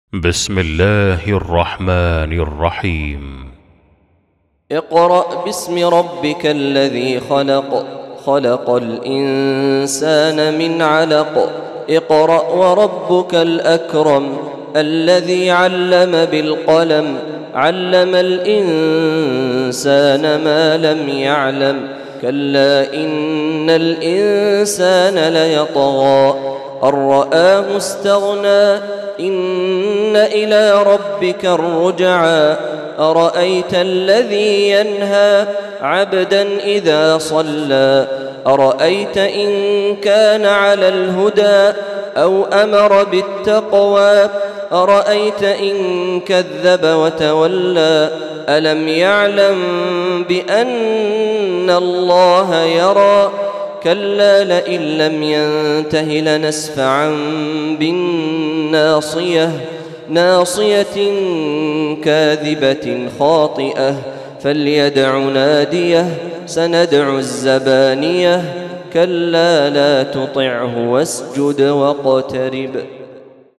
بسم الله الرحمن الرحيم. اقرأ باسم ربك الذي خلق. خلق الإنسان من علق. اقرأ وربك الأكرم الذي علم بالقلم. علم الإنسان ما لم يعلم. كلا إن الإنسان ليطغى أن رآه استغنى. إن إلى ربك الرجعى. أرأيت الذي ينهى عبدا إذا صلى. أرأيت إن كان على الهدى أو أمر بالتقوى. أرأيت إن كذب وتولى. ألم يعلم بأن الله يرى. كلا لئن لم ينته لنسفعا بالناصية. ناصية كاذبة خاطئة. فليدع ناديه. سندع الزبانية. كلا لا تطعه واسجد واقترب.